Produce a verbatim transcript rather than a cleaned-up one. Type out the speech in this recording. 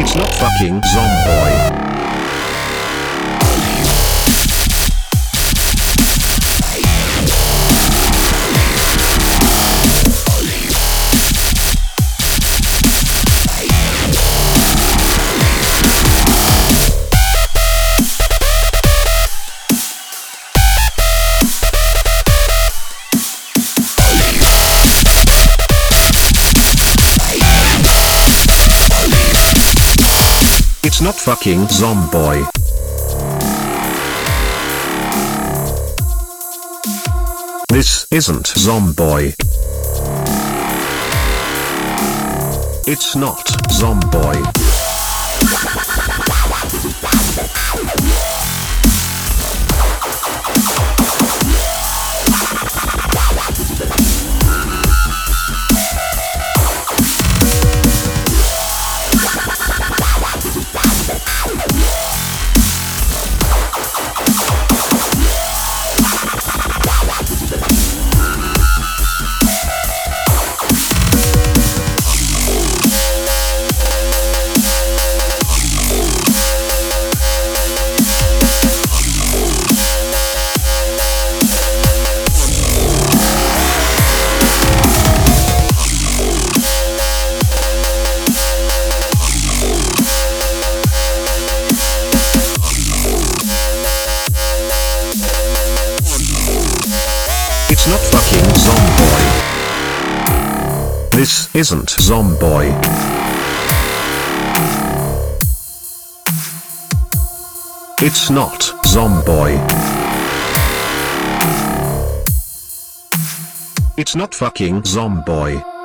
It's not fucking Zomboy. It's not fucking Zomboy. This isn't Zomboy. It's not Zomboy. It's not fucking Zomboy. This isn't Zomboy. It's not Zomboy. It's not fucking Zomboy.